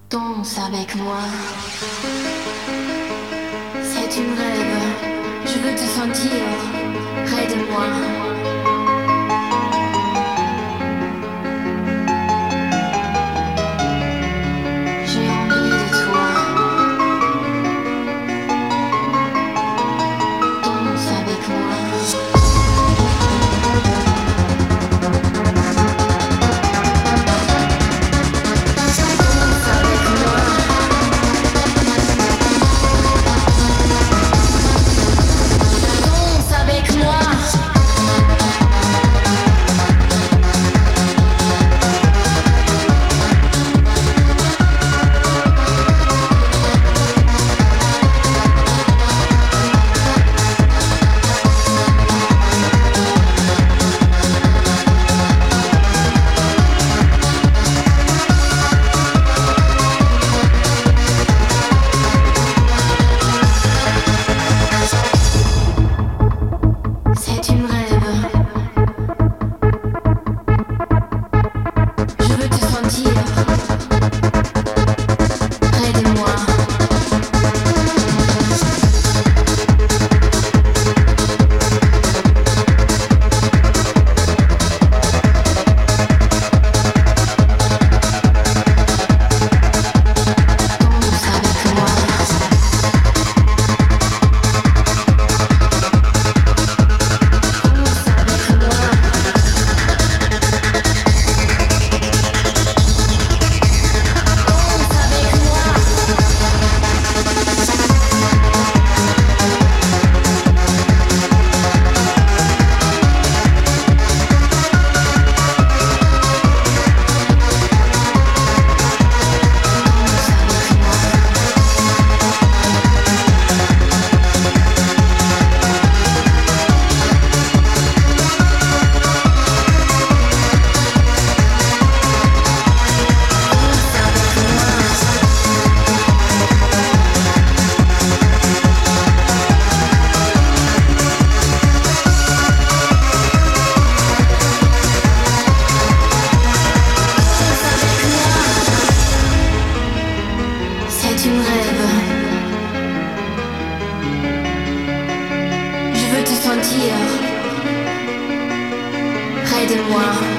Danse avec moi. C'est une rêve. Je veux te sentir près de moi. J'ai envie de toi. Danse avec moi. C'est une rêve. Je veux te sentir près de moi. Danse avec moi. C'est une rêve. Je veux te sentir près de moi.